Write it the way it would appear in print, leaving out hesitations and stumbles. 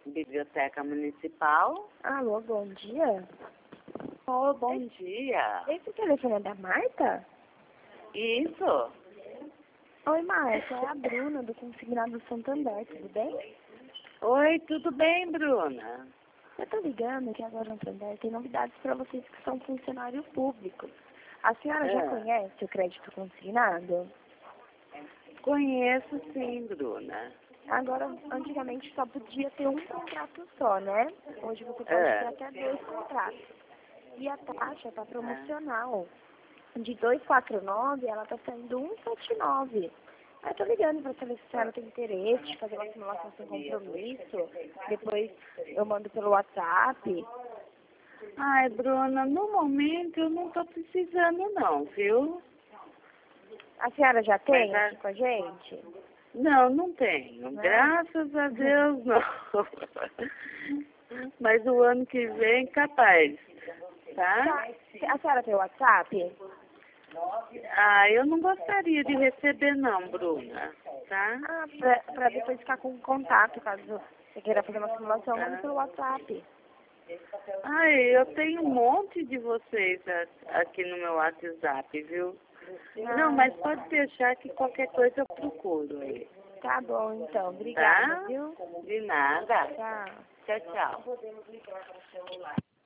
Biblioteca Municipal. Alô, bom dia. Oh, bom dia. Esse telefone é da Marta? Isso. Oi, Marta, é a Bruna do Consignado Santander, tudo bem? Oi, tudo bem, Bruna? Eu tô ligando que agora no Santander tem novidades para vocês que são funcionários públicos. A senhora já conhece o crédito consignado? Conheço sim, Bruna. Agora, antigamente só podia ter um contrato só, né? Hoje você pode ter até 2 contratos. E a taxa tá promocional. De 249, ela tá saindo 179. Eu tô ligando pra saber se a senhora tem interesse de fazer uma simulação sem compromisso. Depois eu mando pelo WhatsApp. Ai, Bruna, no momento eu não tô precisando não, viu? A senhora já tem Mas, aqui com a gente? Não, não tenho. Não? Graças a Deus, não. Mas o ano que vem, capaz, tá? A senhora tem o WhatsApp? Ah, eu não gostaria de receber não, Bruna, tá? Ah, pra depois ficar com contato, caso você queira fazer uma simulação, manda pelo WhatsApp. Ai, eu tenho um monte de vocês aqui no meu WhatsApp, viu? Não, mas pode deixar que qualquer coisa eu procuro aí. Tá bom, então. Obrigada, Tá? viu? De nada. Tchau. Tchau, tchau.